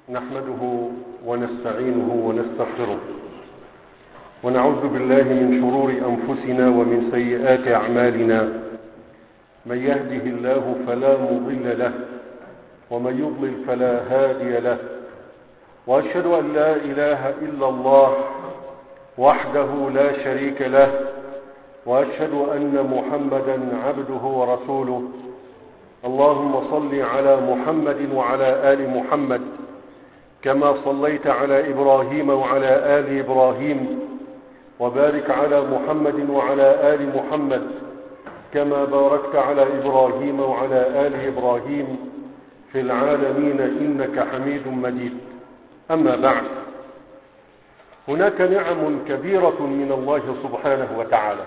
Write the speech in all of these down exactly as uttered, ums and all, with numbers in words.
نحمده ونستعينه ونستغفره ونعوذ بالله من شرور أنفسنا ومن سيئات أعمالنا. من يهده الله فلا مضل له ومن يضلل فلا هادي له، وأشهد أن لا إله إلا الله وحده لا شريك له، وأشهد أن محمدا عبده ورسوله. اللهم صل على محمد وعلى آل محمد كما صليت على إبراهيم وعلى آل إبراهيم، وبارك على محمد وعلى آل محمد كما باركت على إبراهيم وعلى آل إبراهيم في العالمين إنك حميد مجيد. أما بعد، هناك نعم كبيرة من الله سبحانه وتعالى،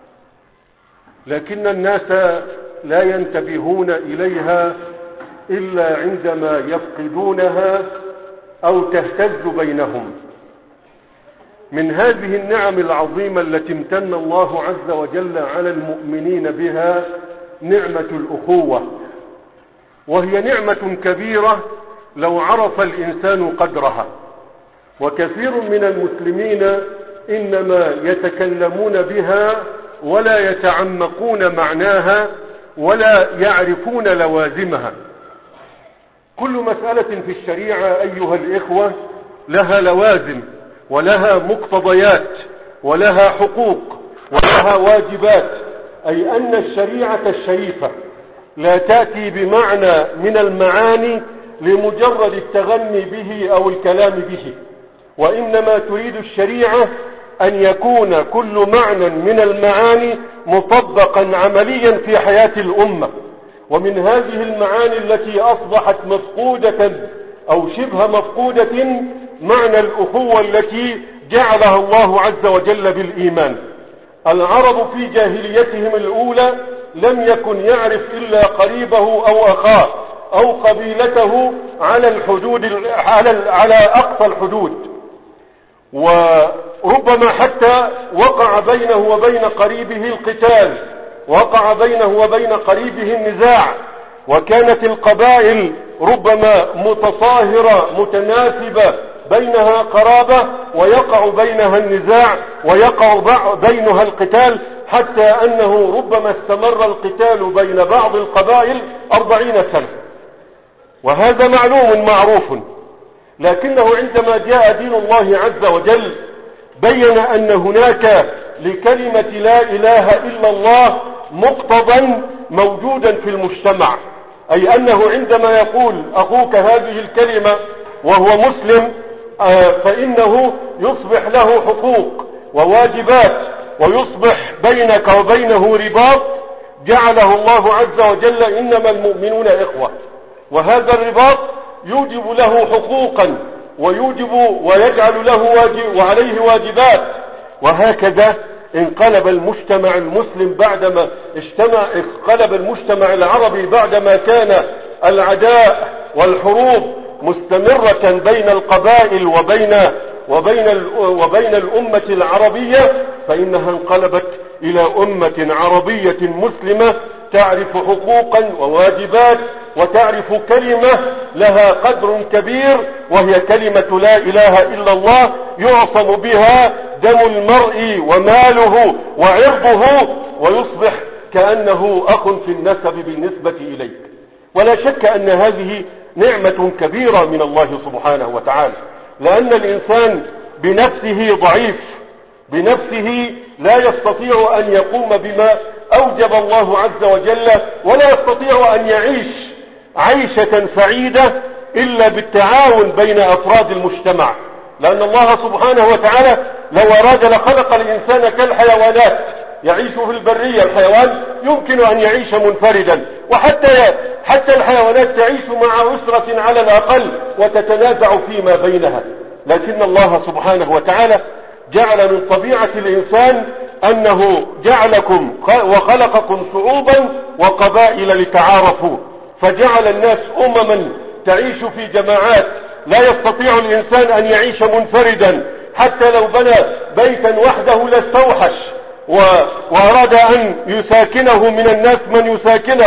لكن الناس لا ينتبهون إليها إلا عندما يفقدونها أو تهتز بينهم. من هذه النعم العظيمة التي امتن الله عز وجل على المؤمنين بها نعمة الأخوة، وهي نعمة كبيرة لو عرف الإنسان قدرها. وكثير من المسلمين إنما يتكلمون بها ولا يتعمقون معناها ولا يعرفون لوازمها. كل مسألة في الشريعة أيها الإخوة لها لوازم ولها مقتضيات ولها حقوق ولها واجبات، أي أن الشريعة الشريفة لا تأتي بمعنى من المعاني لمجرد التغني به أو الكلام به، وإنما تريد الشريعة أن يكون كل معنى من المعاني مطبقا عمليا في حياة الأمة. ومن هذه المعاني التي أصبحت مفقودة أو شبه مفقودة معنى الأخوة التي جعلها الله عز وجل بالإيمان. العرب في جاهليتهم الأولى لم يكن يعرف إلا قريبه أو أخاه أو قبيلته على الحدود على على أقصى الحدود، وربما حتى وقع بينه وبين قريبه القتال، وقع بينه وبين قريبه النزاع، وكانت القبائل ربما متصاهرة متناسبة بينها قرابة، ويقع بينها النزاع ويقع بينها القتال، حتى أنه ربما استمر القتال بين بعض القبائل أربعين سنة، وهذا معلوم معروف. لكنه عندما جاء دين الله عز وجل بين أن هناك لكلمة لا إله إلا الله مقتضى موجودا في المجتمع، أي أنه عندما يقول أخوك هذه الكلمة وهو مسلم فإنه يصبح له حقوق وواجبات، ويصبح بينك وبينه رباط جعله الله عز وجل إنما المؤمنون إخوة، وهذا الرباط يوجب له حقوقا ويوجب ويجعل له واجب وعليه واجبات. وهكذا انقلب المجتمع المسلم بعدما اجتمع انقلب المجتمع العربي بعدما كان العداء والحروب مستمرة بين القبائل وبين وبين وبين الأمة العربية، فإنها انقلبت إلى أمة عربية مسلمة تعرف حقوقا وواجبات، وتعرف كلمة لها قدر كبير، وهي كلمة لا إله إلا الله يعصم بها دم المرء وماله وعرضه، ويصبح كأنه أخ في النسب بالنسبة إليك. ولا شك أن هذه نعمة كبيرة من الله سبحانه وتعالى، لأن الإنسان بنفسه ضعيف، بنفسه لا يستطيع أن يقوم بما أوجب الله عز وجل، ولا يستطيع أن يعيش عيشة سعيدة إلا بالتعاون بين أفراد المجتمع، لأن الله سبحانه وتعالى لو أراد لخلق الإنسان كالحيوانات يعيش في البرية. الحيوان يمكن أن يعيش منفردا، وحتى حتى الحيوانات تعيش مع أسرة على الأقل وتتنازع فيما بينها، لكن الله سبحانه وتعالى جعل من طبيعة الإنسان أنه جعلكم وخلقكم شعوبا وقبائل لتعارفوا، فجعل الناس أمما تعيش في جماعات. لا يستطيع الإنسان أن يعيش منفردا، حتى لو بنى بيتا وحده لاستوحش وأراد أن يساكنه من الناس من يساكنه،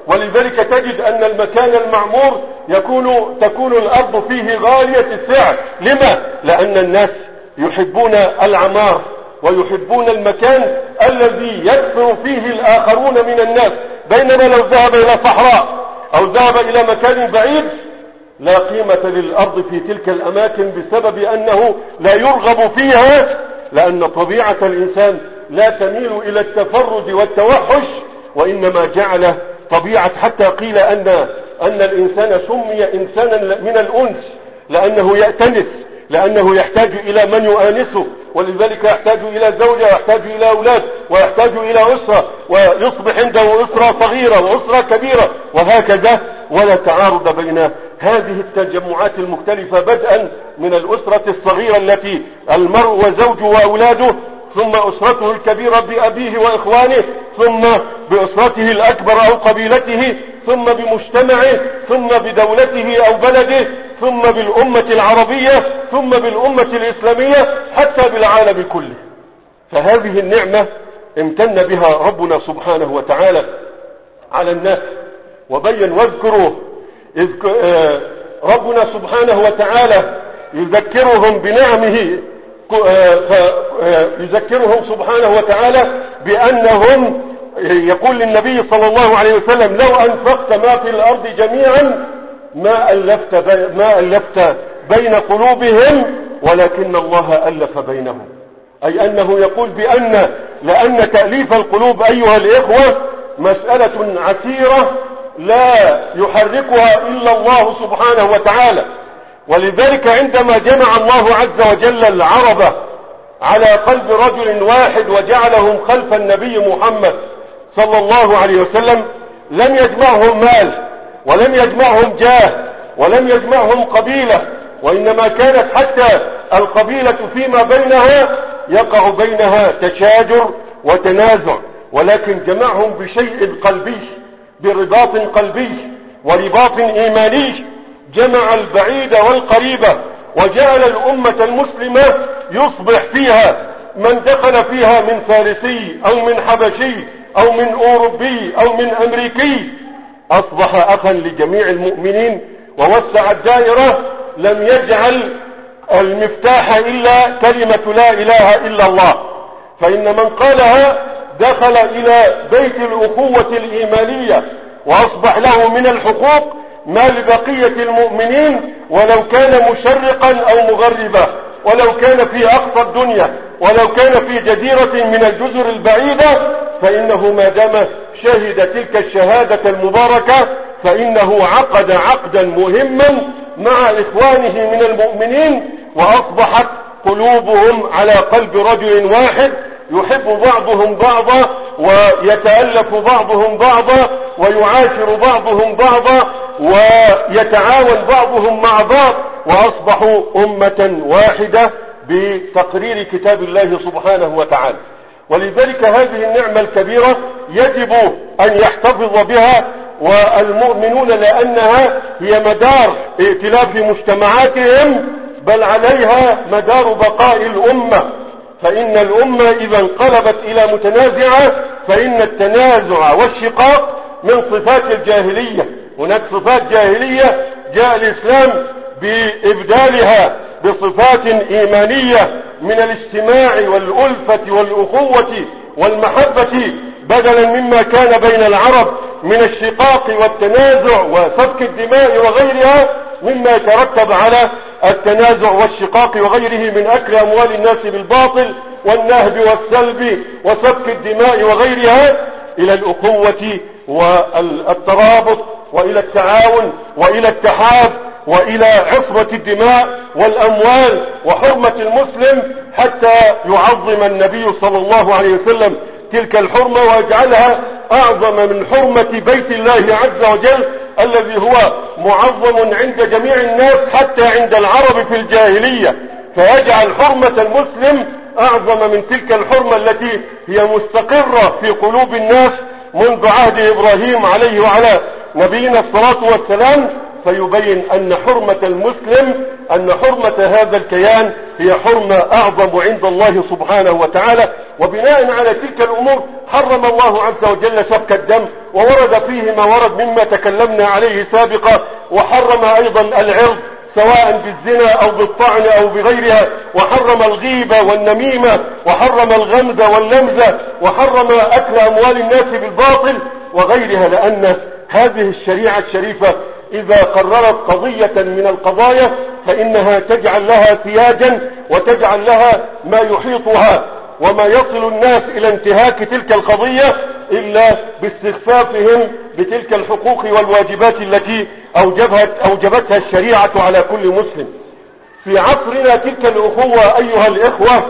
ولذلك تجد أن المكان المعمور يكون تكون الأرض فيه غالية السعر. لما؟ لأن الناس يحبون العمار ويحبون المكان الذي يكثر فيه الآخرون من الناس، بينما لو ذهب إلى صحراء أو ذهب إلى مكان بعيد لا قيمة للأرض في تلك الأماكن بسبب أنه لا يرغب فيها، لأن طبيعة الإنسان لا تميل إلى التفرد والتوحش، وإنما جعل طبيعة، حتى قيل أن أن الإنسان سمي إنسانا من الأنس لأنه يأتنس، لأنه يحتاج إلى من يؤانسه، ولذلك يحتاج إلى زوجة ويحتاج إلى أولاد ويحتاج إلى أسرة، ويصبح عنده أسرة صغيرة وأسرة كبيرة وهكذا، ولا تعارض بين هذه التجمعات المختلفة، بدءا من الأسرة الصغيرة التي المرء وزوجه وأولاده، ثم أسرته الكبيرة بأبيه وإخوانه، ثم بأسرته الأكبر أو قبيلته، ثم بمجتمعه، ثم بدولته أو بلده، ثم بالأمة العربية، ثم بالأمة الإسلامية، حتى بالعالم كله. فهذه النعمة امتن بها ربنا سبحانه وتعالى على الناس، وبين واذكروا إذ ربنا سبحانه وتعالى يذكرهم بنعمه، يذكرهم سبحانه وتعالى بأنهم، يقول للنبي صلى الله عليه وسلم: لو أنفقت ما في الأرض جميعا ما ألفت بي ما ألفت بين قلوبهم ولكن الله ألف بينهم. أي أنه يقول بأن لأن تأليف القلوب أيها الإخوة مسألة عسيرة لا يحركها إلا الله سبحانه وتعالى، ولذلك عندما جمع الله عز وجل العرب على قلب رجل واحد وجعلهم خلف النبي محمد صلى الله عليه وسلم، لم يجمعهم مال ولم يجمعهم جاه ولم يجمعهم قبيلة، وإنما كانت حتى القبيلة فيما بينها يقع بينها تشاجر وتنازع، ولكن جمعهم بشيء قلبي، برباط قلبي ورباط إيماني، جمع البعيد والقريب، وجعل الأمة المسلمة يصبح فيها من دخل فيها من فارسي أو من حبشي أو من أوروبي أو من أمريكي أصبح أخا لجميع المؤمنين ووسع الدائرة. لم يجعل المفتاح إلا كلمة لا إله إلا الله، فإن من قالها دخل إلى بيت الأخوة الإيمانية، وأصبح له من الحقوق ما لبقية المؤمنين، ولو كان مشرقا أو مغربا، ولو كان في أقصى الدنيا، ولو كان في جزيرة من الجزر البعيدة، فإنه ما دام شهد تلك الشهادة المباركة فإنه عقد عقدا مهما مع إخوانه من المؤمنين، وأصبحت قلوبهم على قلب رجل واحد، يحب بعضهم بعضا ويتألف بعضهم بعضا ويعاشر بعضهم بعضا ويتعاون بعضهم مع بعض، وأصبحوا أمة واحدة بتقرير كتاب الله سبحانه وتعالى. ولذلك هذه النعمة الكبيرة يجب أن يحتفظ بها والمؤمنون، لأنها هي مدار ائتلاف مجتمعاتهم، بل عليها مدار بقاء الأمة. فإن الأمة إذا انقلبت إلى متنازعة فإن التنازع والشقاق من صفات الجاهلية. هناك صفات جاهلية جاء الإسلام بإبدالها بصفات إيمانية من الاجتماع والألفة والأخوة والمحبة، بدلا مما كان بين العرب من الشقاق والتنازع وسفك الدماء وغيرها مما يترتب على التنازع والشقاق وغيره من أكل أموال الناس بالباطل والنهب والسلب وسفك الدماء وغيرها، إلى الأخوة والترابط وإلى التعاون وإلى التحاب وإلى عصمة الدماء والأموال وحرمة المسلم، حتى يعظم النبي صلى الله عليه وسلم تلك الحرمة ويجعلها أعظم من حرمة بيت الله عز وجل الذي هو معظم عند جميع الناس حتى عند العرب في الجاهلية، فيجعل حرمة المسلم أعظم من تلك الحرمة التي هي مستقرة في قلوب الناس منذ عهد إبراهيم عليه وعلى نبينا الصلاة والسلام، فيبين أن حرمة المسلم أن حرمة هذا الكيان هي حرمة أعظم عند الله سبحانه وتعالى. وبناء على تلك الأمور حرم الله عز وجل سفك الدم، وورد فيه ما ورد مما تكلمنا عليه سابقا، وحرم أيضا العرض سواء بالزنا أو بالطعن أو بغيرها، وحرم الغيبة والنميمة، وحرم الغمز واللمزة، وحرم أكل أموال الناس بالباطل وغيرها، لأن هذه الشريعة الشريفة إذا قررت قضية من القضايا فإنها تجعل لها سياجا وتجعل لها ما يحيطها وما يصل الناس إلى انتهاك تلك القضية إلا باستخفافهم بتلك الحقوق والواجبات التي أوجبت أوجبتها الشريعة على كل مسلم. في عصرنا تلك الأخوة أيها الإخوة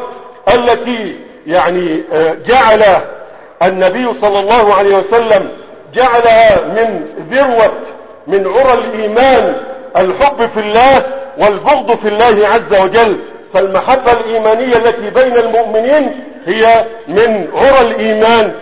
التي يعني جعل النبي صلى الله عليه وسلم جعلها من ذروة من عرى الإيمان الحب في الله والبغض في الله عز وجل، فالمحبة الإيمانية التي بين المؤمنين هي من عرى الإيمان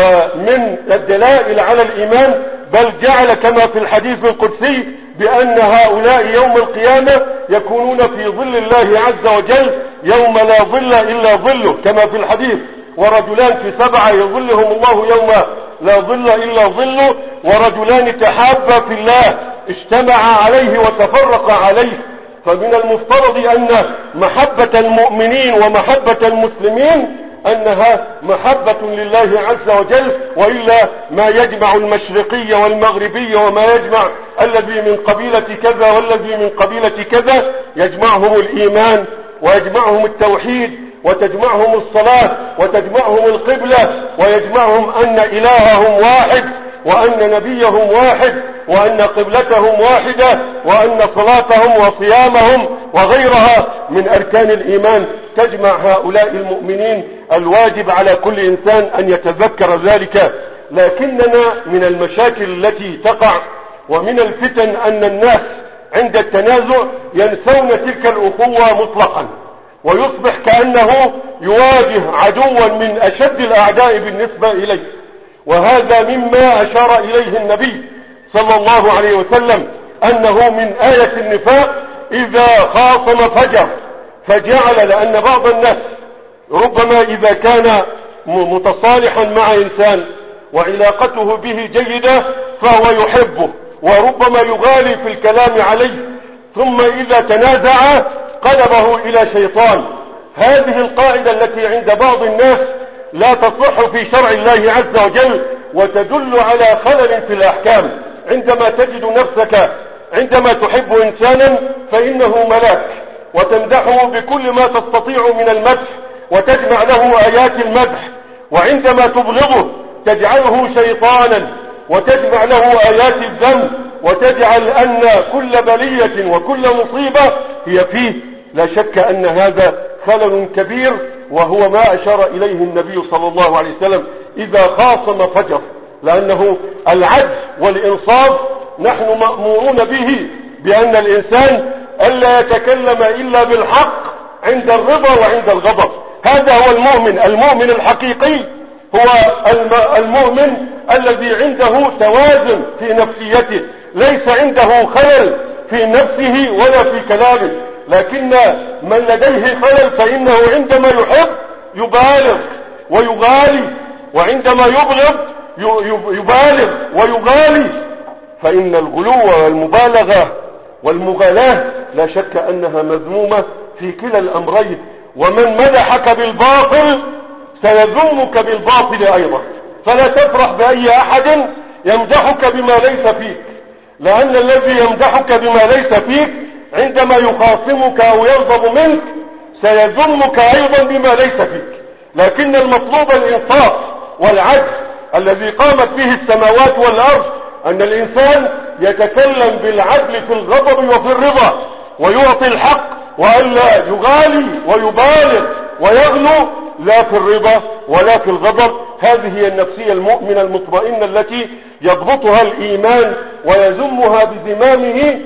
ومن الدلائل على الإيمان، بل جعل كما في الحديث القدسي بأن هؤلاء يوم القيامة يكونون في ظل الله عز وجل يوم لا ظل إلا ظله، كما في الحديث ورجلان في سبعة يظلهم الله يوم لا ظل إلا ظله، ورجلان تحابا في الله اجتمعا عليه وتفرقا عليه. فمن المفترض أن محبة المؤمنين ومحبة المسلمين أنها محبة لله عز وجل، وإلا ما يجمع المشرقية والمغربية وما يجمع الذي من قبيلة كذا والذي من قبيلة كذا، يجمعهم الإيمان ويجمعهم التوحيد وتجمعهم الصلاة وتجمعهم القبلة ويجمعهم أن إلههم واحد وأن نبيهم واحد وأن قبلتهم واحدة وأن صلاتهم وصيامهم وغيرها من أركان الإيمان تجمع هؤلاء المؤمنين. الواجب على كل إنسان أن يتذكر ذلك. لكننا من المشاكل التي تقع ومن الفتن أن الناس عند التنازع ينسون تلك الأخوة مطلقا، ويصبح كأنه يواجه عدوا من أشد الأعداء بالنسبة إليه، وهذا مما أشار إليه النبي صلى الله عليه وسلم أنه من آية النفاق إذا خاصم فجر، فجعل لأن بعض الناس ربما إذا كان متصالحا مع إنسان وعلاقته به جيدة فهو يحبه وربما يغالي في الكلام عليه، ثم إذا تنازع قلبه إلى شيطان. هذه القاعدة التي عند بعض الناس لا تصح في شرع الله عز وجل وتدل على خلل في الأحكام. عندما تجد نفسك عندما تحب إنسانا فإنه ملاك وتمدحه بكل ما تستطيع من المدح وتجمع له آيات المدح، وعندما تبغضه تجعله شيطانا وتجمع له آيات الذم وتجعل أن كل بلية وكل مصيبة هي فيه. لا شك أن هذا خلل كبير، وهو ما أشار إليه النبي صلى الله عليه وسلم إذا خاصم فجر، لأنه العدل والإنصاف نحن مأمورون به بأن الإنسان ألا يتكلم إلا بالحق عند الرضا وعند الغضب. هذا هو المؤمن. المؤمن الحقيقي هو المؤمن الذي عنده توازن في نفسيته، ليس عنده خلل في نفسه ولا في كلامه. لكن من لديه خلل فإنه عندما يحب يبالغ ويغالي، وعندما يبغض يبالغ ويغالي. فإن الغلو والمبالغة والمغالاة لا شك أنها مذمومة في كلا الأمرين. ومن مدحك بالباطل سيذمك بالباطل أيضا، فلا تفرح بأي أحد يمدحك بما ليس فيك، لأن الذي يمدحك بما ليس فيك عندما يخاصمك أو يغضب منك سيذمك أيضا بما ليس فيك. لكن المطلوب الإنصاف والعدل الذي قامت به السماوات والأرض، أن الإنسان يتكلم بالعدل في الغضب وفي الرضا ويعطي الحق، وألا يغالي ويبالغ ويغلو لا في الرضا ولا في الغضب. هذه هي النفسية المؤمنة المطمئنة التي يضبطها الإيمان ويزمها بزمامه.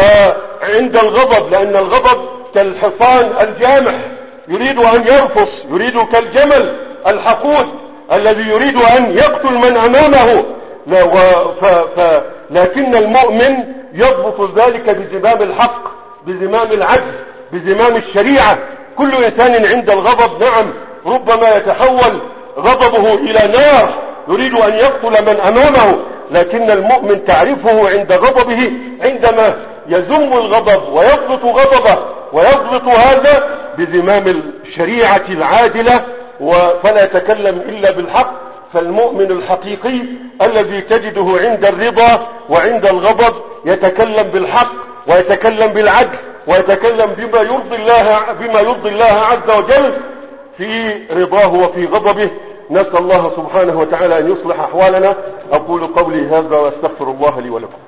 فعند الغضب، لأن الغضب كالحصان الجامح يريد أن يرفص، يريد كالجمل الحقود الذي يريد أن يقتل من أمامه. لا و ف ف لكن المؤمن يضبط ذلك بزمام الحق، بزمام العدل، بزمام الشريعة. كل إنسان عند الغضب نعم ربما يتحول غضبه إلى نار يريد أن يقتل من أمامه. لكن المؤمن تعرفه عند غضبه عندما يزم الغضب ويضبط غضبه ويضبط هذا بزمام الشريعة العادلة فلا يتكلم إلا بالحق. فالمؤمن الحقيقي الذي تجده عند الرضا وعند الغضب يتكلم بالحق ويتكلم بالعدل ويتكلم بما يرضي الله بما يرضي الله عز وجل في رضاه وفي غضبه. نسأل الله سبحانه وتعالى أن يصلح أحوالنا. أقول قولي هذا وأستغفر الله لي ولكم.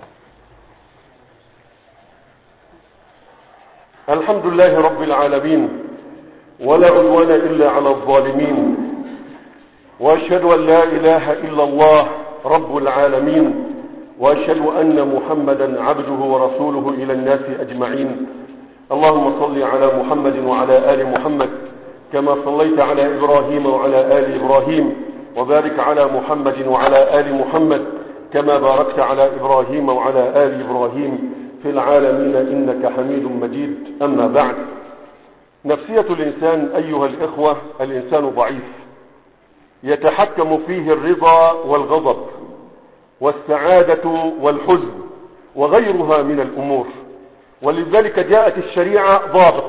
الحمد لله رب العالمين، ولا عدوان إلا على الظالمين، وأشهد أن لا إله إلا الله رب العالمين، وأشهد أن محمدا عبده ورسوله إلى الناس أجمعين. اللهم صل على محمد وعلى آل محمد كما صليت على إبراهيم وعلى آل إبراهيم، وبارك على محمد وعلى آل محمد كما باركت على إبراهيم وعلى آل إبراهيم في العالمين إنك حميد مجيد. أما بعد، نفسية الإنسان أيها الإخوة، الإنسان ضعيف يتحكم فيه الرضا والغضب والسعادة والحزن وغيرها من الأمور، ولذلك جاءت الشريعة ضابط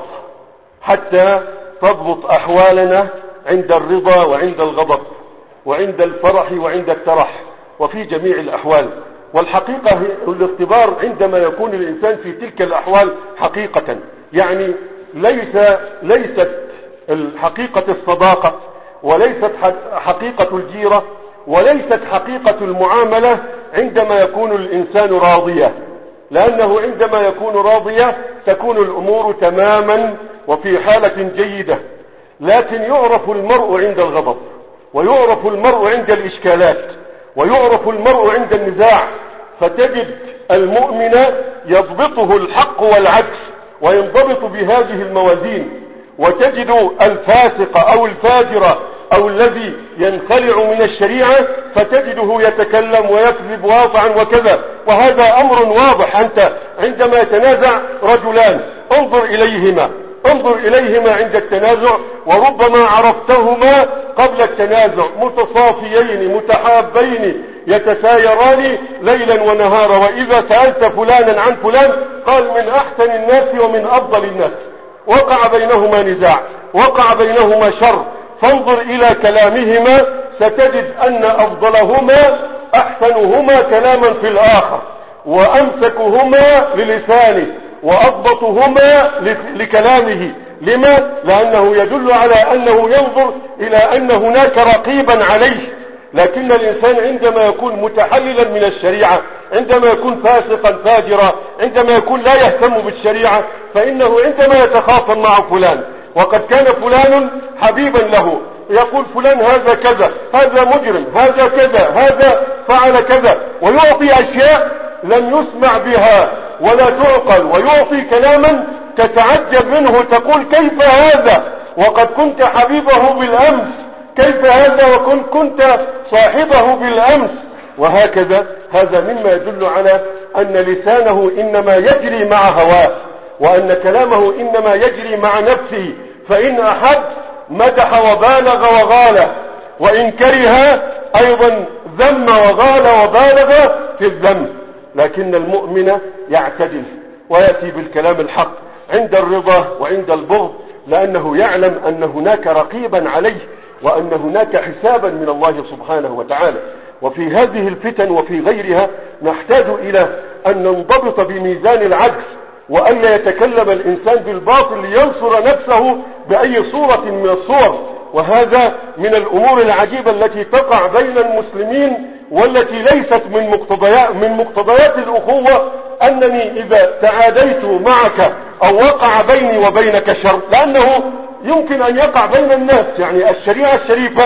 حتى تضبط أحوالنا عند الرضا وعند الغضب وعند الفرح وعند الترح وفي جميع الأحوال. والحقيقة الاختبار عندما يكون الإنسان في تلك الأحوال حقيقة، يعني ليس ليست حقيقة الصداقة، وليست حقيقة الجيرة، وليست حقيقة المعاملة عندما يكون الإنسان راضيا، لأنه عندما يكون راضيا تكون الأمور تماما وفي حالة جيدة. لكن يعرف المرء عند الغضب، ويعرف المرء عند الإشكالات، ويعرف المرء عند النزاع. فتجد المؤمن يضبطه الحق والعدل وينضبط بهذه الموازين، وتجد الفاسق أو الفاجر أو الذي ينخلع من الشريعة فتجده يتكلم ويكذب ويطعن وكذا. وهذا أمر واضح. أنت عندما يتنازع رجلان انظر إليهما انظر إليهما عند التنازع، وربما عرفتهما قبل التنازع متصافيين متحابين يتسايران ليلا ونهارا، وإذا سألت فلانا عن فلان قال من أحسن الناس ومن أفضل الناس. وقع بينهما نزاع، وقع بينهما شر، فانظر إلى كلامهما ستجد أن أفضلهما أحسنهما كلاما في الآخر، وأمسكهما للسانه، وأضبطهما لكلامه. لما؟ لأنه يدل على أنه ينظر إلى أن هناك رقيبا عليه. لكن الإنسان عندما يكون متحللا من الشريعة، عندما يكون فاسقا فاجرا، عندما يكون لا يهتم بالشريعة، فإنه عندما يتخاصم مع فلان وقد كان فلان حبيبا له يقول فلان هذا كذا، هذا مجرم، هذا كذا، هذا فعل كذا، ويعطي أشياء لم يسمع بها ولا تعقل، ويعطي كلاما تتعجب منه تقول كيف هذا وقد كنت حبيبه بالأمس، كيف هذا وكنت كنت صاحبه بالأمس، وهكذا. هذا مما يدل على أن لسانه إنما يجري مع هواه، وأن كلامه إنما يجري مع نفسه. فإن أحب مدح وبالغ وغال، وإن كره أيضا ذم وغال وبالغ في الذم. لكن المؤمن يعتدل ويأتي بالكلام الحق عند الرضا وعند البغض، لأنه يعلم أن هناك رقيبا عليه وأن هناك حسابا من الله سبحانه وتعالى. وفي هذه الفتن وفي غيرها نحتاج إلى أن ننضبط بميزان العدل، وألا يتكلم الإنسان بالباطل لينصر نفسه بأي صورة من الصور. وهذا من الأمور العجيبة التي تقع بين المسلمين، والتي ليست من مقتضيات, من مقتضيات الأخوة أنني إذا تعاديت معك أو وقع بيني وبينك شر، لأنه يمكن أن يقع بين الناس. يعني الشريعة الشريفة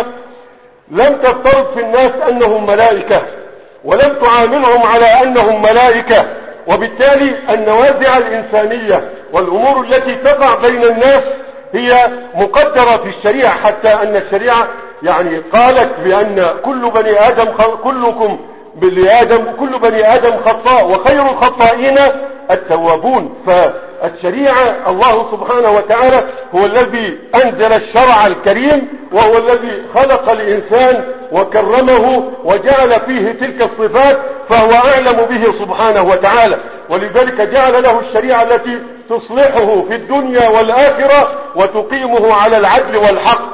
لم تفترض في الناس أنهم ملائكة، ولم تعاملهم على أنهم ملائكة، وبالتالي النوازع الإنسانية والأمور التي تقع بين الناس هي مقدرة في الشريعة، حتى أن الشريعة يعني قالت بأن كل بني آدم كلكم بني آدم كل بني آدم خطاء وخير الخطائين التوابون. الشريعة الله سبحانه وتعالى هو الذي أنزل الشرع الكريم، وهو الذي خلق الإنسان وكرمه وجعل فيه تلك الصفات، فهو أعلم به سبحانه وتعالى، ولذلك جعل له الشريعة التي تصلحه في الدنيا والآخرة وتقيمه على العدل والحق.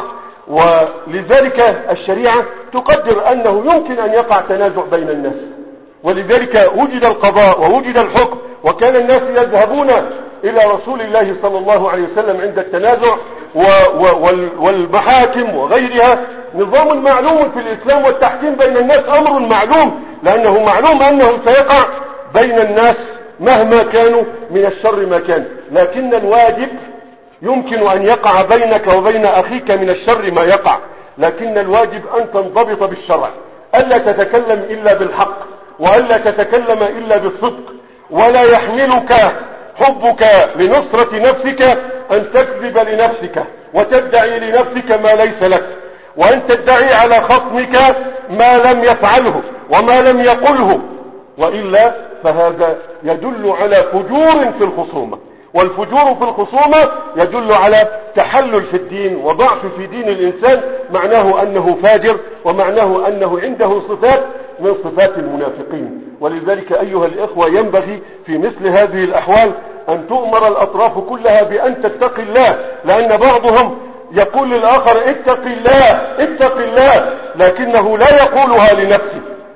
ولذلك الشريعة تقدر أنه يمكن أن يقع تنازع بين الناس، ولذلك وجد القضاء ووجد الحكم، وكان الناس يذهبون إلى رسول الله صلى الله عليه وسلم عند التنازع والمحاكم وغيرها. نظام معلوم في الإسلام، والتحكيم بين الناس أمر معلوم، لأنه معلوم أنه سيقع بين الناس مهما كانوا من الشر ما كان، لكن الواجب يمكن أن يقع بينك وبين أخيك من الشر ما يقع، لكن الواجب أن تنضبط بالشرع، ألا تتكلم إلا بالحق، وألا تتكلم إلا بالصدق، ولا يحملك حبك لنصرة نفسك أن تكذب لنفسك وتدعي لنفسك ما ليس لك، وأن تدعي على خصمك ما لم يفعله وما لم يقله، وإلا فهذا يدل على فجور في الخصومة، والفجور في الخصومة يدل على تحلل في الدين وضعف في دين الإنسان، معناه أنه فاجر، ومعناه أنه عنده صفات من صفات المنافقين. ولذلك أيها الإخوة ينبغي في مثل هذه الأحوال أن تؤمر الأطراف كلها بأن تتقي الله، لأن بعضهم يقول للآخر اتق الله اتق الله، لكنه لا يقولها لنفسه.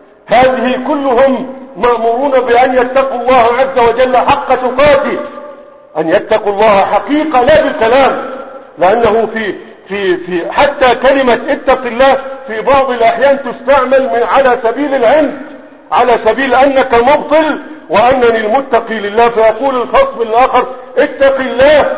هذه كلهم مأمورون بأن يتقوا الله عز وجل حق تقاته، أن يتقوا الله حقيقة لا بالكلام، لأنه في في في حتى كلمة اتق الله في بعض الأحيان تستعمل من على سبيل العند، على سبيل أنك مبطل وأنني المتقي لله، فيقول الخصم الآخر اتق الله،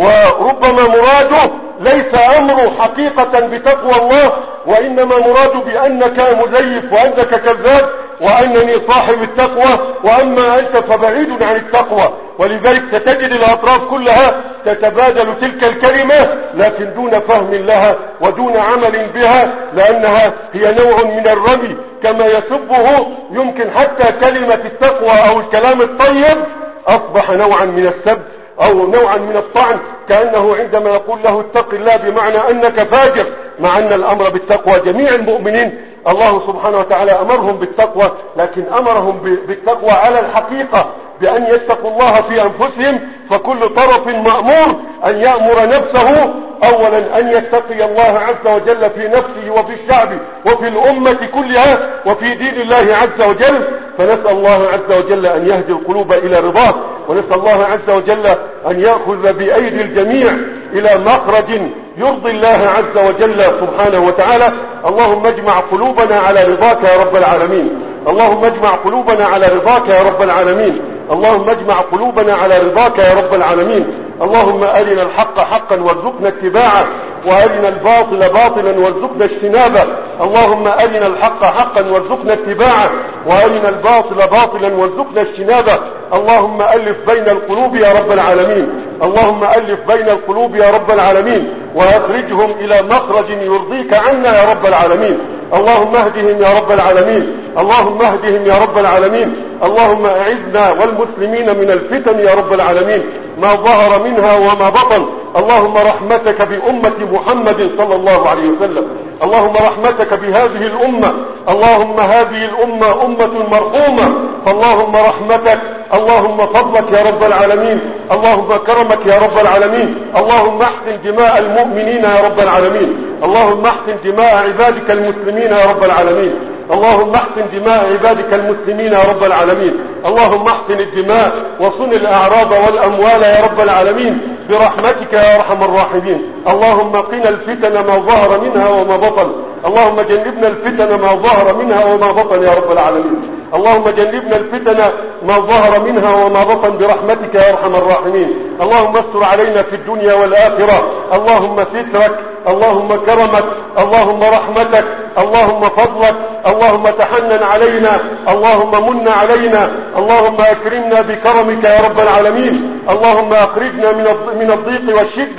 وربما مراده ليس أمره حقيقة بتقوى الله، وإنما مراده بأنك مزيف وأنك كذاب وأنني صاحب التقوى، وأما أنت فبعيد عن التقوى. ولذلك ستجد الأطراف كلها تتبادل تلك الكلمة، لكن دون فهم لها ودون عمل بها، لأنها هي نوع من الرمي كما يسبه. يمكن حتى كلمة التقوى أو الكلام الطيب أصبح نوعا من السب أو نوعا من الطعن، كأنه عندما يقول له اتق الله بمعنى أنك فاجر، مع أن الأمر بالتقوى جميع المؤمنين الله سبحانه وتعالى أمرهم بالتقوى، لكن أمرهم بالتقوى على الحقيقة بأن يتقوا الله في أنفسهم. فكل طرف مأمور أن يأمر نفسه أولا أن يتقي الله عز وجل في نفسه وفي الشعب وفي الأمة كلها وفي دين الله عز وجل. فنسأل الله عز وجل أن يهدي القلوب إلى رضاه، ونسأل الله عز وجل أن يأخذ بأيدي الجميع إلى مخرج يرضي الله عز وجل سبحانه وتعالى. اللهم اجمع قلوبنا على رضاك يا رب العالمين، اللهم اجمع قلوبنا على رضاك يا رب العالمين، اللهم اجمع قلوبنا على رضاك يا رب العالمين. اللهم أرنا الحق حقا وارزقنا اتباعه، وأرنا الباطل باطلا وارزقنا اجتنابه. اللهم أرنا الحق حقا وارزقنا اتباعه، وأرنا الباطل باطلا وارزقنا اجتنابه. اللهم ألف بين القلوب يا رب العالمين، اللهم ألف بين القلوب يا رب العالمين، وأخرجهم إلى مخرج يرضيك عنا يا رب العالمين. اللهم اهدهم يا رب العالمين، اللهم اهدهم يا رب العالمين. اللهم أعذنا والمسلمين من الفتن يا رب العالمين، ما ظهر منها وما بطن. اللهم رحمتك بأمة محمد صلى الله عليه وسلم، اللهم رحمتك بهذه الأمة. اللهم هذه الأمة أمة مرحومة، فاللهم رحمتك، اللهم فضلك يا رب العالمين، اللهم كرمك يا رب العالمين. اللهم احسن دماء المؤمنين يا رب العالمين، اللهم احسن دماء عبادك المسلمين يا رب العالمين، اللهم احسن دماء عبادك المسلمين يا رب العالمين. اللهم احسن الدماء وصن الأعراض والأموال يا رب العالمين برحمتك يا أرحم الراحمين. اللهم قنا الفتن ما ظهر منها وما بطن، اللهم جنبنا الفتن ما ظهر منها وما بطن يا رب العالمين. اللهم جنبنا الفتن ما ظهر منها وما بطن برحمتك يا أرحم الراحمين. اللهم استر علينا في الدنيا والآخرة، اللهم سترك، اللهم كرمك، اللهم رحمتك، اللهم فضلك، اللهم تحنن علينا، اللهم من علينا، اللهم أكرمنا بكرمك يا رب العالمين. اللهم أخرجنا من الضيق والشدة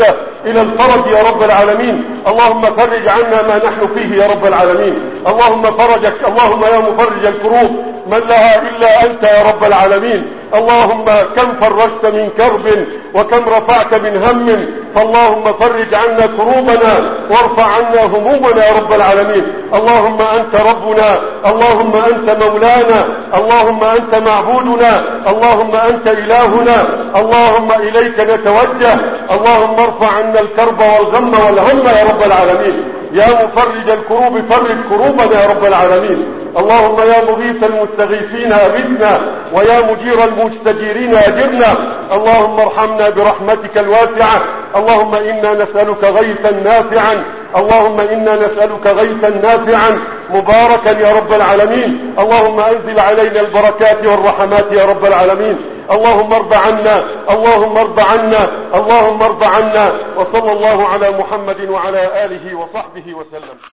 إلى الفرج يا رب العالمين. اللهم فرج عنا ما نحن فيه يا رب العالمين. اللهم فرجك اللهم يا مفرج الكروب من لها إلا أنت يا رب العالمين. اللهم كم فرجت من كرب وكم رفعت من هم، فاللهم فرج عنا كروبنا وارفع عنا همومنا يا رب العالمين. اللهم أنت ربنا، اللهم أنت مولانا، اللهم أنت معبودنا، اللهم أنت إلهنا، اللهم إليك نتوجه. اللهم ارفع عنا الكرب والغم والهم يا رب العالمين. يا مفرج الكروب فرج كروبنا يا رب العالمين. اللهم يا مغيث المستغيثين أغثنا، ويا مجير المستجيرين أجرنا. اللهم ارحمنا برحمتك الواسعة. اللهم إنا نسألك غيثا نافعا، اللهم إنا نسألك غيثا نافعا مباركا يا رب العالمين. اللهم أنزل علينا البركات والرحمات يا رب العالمين. اللهم ارض عنا، اللهم ارض عنا، اللهم ارض عنا. وصلى الله على محمد وعلى آله وصحبه وسلم.